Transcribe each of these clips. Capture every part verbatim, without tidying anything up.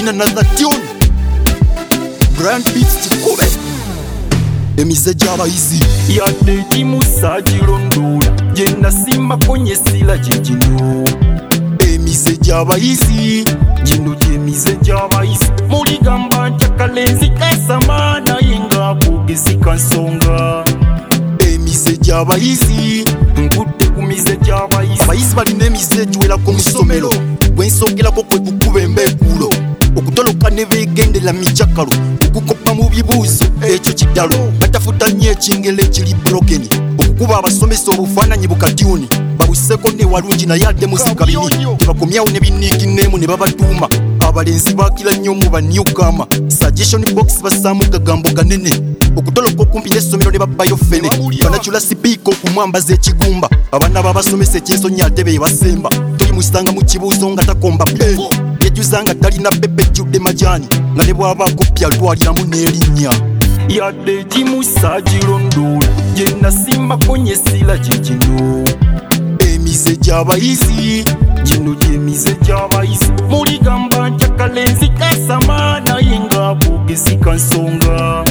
another tune. Brand beats Chikube. Emize gy'abayizi yadde gimusa girondoola gye nasimba konye sila gyegino. Emize gy'abayizi gino gy'emize gy'abayizi muligamba nti akalenzi kasama naye ng'akogezi kansonga. Emize gy'abayizi nkudde ku mize gy'abayizi. abayizi balina emize egiwerako mu ssomero gwensogerako kwe kukuba embeekuulo okutoloka ne beegendera mikyakalo okukoppa mu bibuuzo ekyo kiddalo batafuta nnyo ekingero ekiri brokeni okukuba abasomesa obufaananyi bukatyuni babuseko ne walungi naye adde muzikabini bakomyawo ne biniigineemu ne babatuuma abalenzi baakira nnyo mu banyukama suggestion box bassaamu gagambo ganene okutoloka okumpi n'essomero ne babbayo ffene banacula sipiika okumwambaza ekigumba abaana babasomesa ekyensonyi ate be basemba toyimusanga mu kibuuzo nga takomba pe yejuza nga talina bebe ejjudde majaani nga ne bw'aba akupya lwaliramu n'erinnya. yadde gimusa girondoola gye nasimba konye sila gyegino. Emize gy'abayizi gino gy'emize gy'abayizi muligamba nti akalenzi kasama naye ng'akogezi kansonga.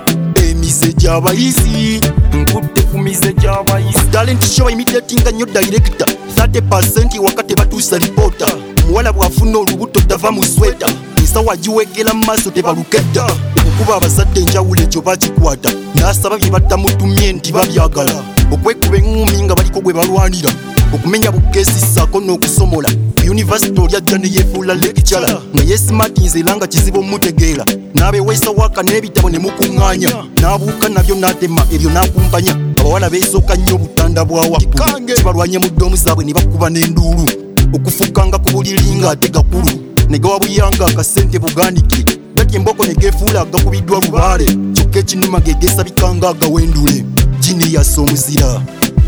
Emize gy'abayizi nkudde ku mize gy'abayizi. talent show imitatinga nnyo director thirty percent wakati batuusa reporter omuwala bw'afuna olubuto tava mu sweta ensawa giwekera mu maaso tebaluketta okukuba abazadde enjawulo ekyo bakikwata n'asaba bye batamutumye nti babyagala okwekuba eŋŋumi nga baliko gwe balwanira okumenya bukeesi ssaako n'okusomola ku yunivasite olyajja ne yeefuula lekicara nga yeesimatinze era nga kizibu omutegeera n'abeweesa waka n'ebitabo ne mukuŋŋaanya n'abuuka nabyo n'atema ebyo n'akumpanya abawala beesooka nnyo obutanda bwa waggulu kibalwanye mu ddoomu zaabwe ne bakuba n'enduulu okufukanga ku buliri ng'ate gakulu ne gawa buyanga akasente bugaanike gatya emboko ne geefuula agakubiddwa lubaale kyokka ekinuma ge geesabikanga agawendule gini yassa omuzira.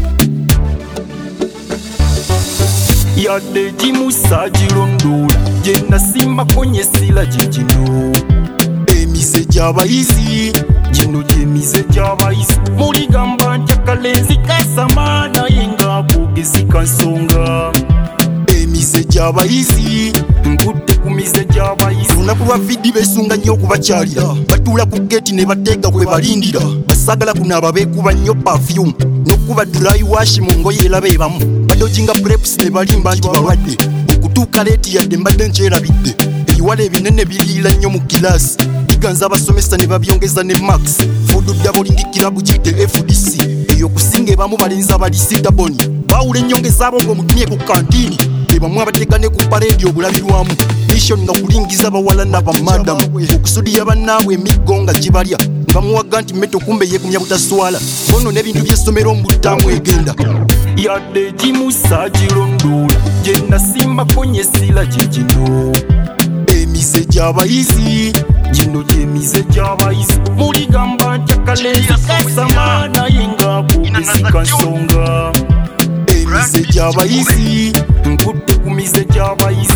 yadde gimusa girondoola gye nasimba konye sila gyegino. Emize gy'abayizi gino gy'emize gy'abayizi muligamba nti akalenzi kasama naye ng'akogezi kansonga. Emize gy'abayizi nkudde ku mize gy'abayizi. olunaku lwa vidi beesunga nnyo okubakyalira batuula ku geeti ne bateeka kwe balindira basaagala kunaaba beekuba nnyo perfume n'okuba dry wash mu ngoye era beebamu badojinga preps ne balimba nti balwadde okutuuka leeti yadde mbadde nkyerabidde ebiwala ebinene biriira nnyo mu kilaasi biganza abasomesa ne babyongeza ne max fudu dabolingi kirabu giyite F D C eyo okusinga ebamu balenzi abalisita boni baawula ennyongeza abo ng'omutumye ku kantiini bebamu abateeka ne ku paleedi obulabirwamu mission nga kulingiza bawala n'abamadamu okusudira bannaabwe emiggo nga gibalya bamuwaga nti mmeto kumbe yeegumya butaswala bono n'ebintu by'essomero mu buttaamu egenda. yadde gimusa girondoola gye nasimba konye sila gyegino. Emize gy'abayizi gino gy'emize gy'abayizi muligamba nti akalenzi kasama naye ng'akogezi kansonga. Emize gy'abayizi nkudde ku mize gy'abayizi.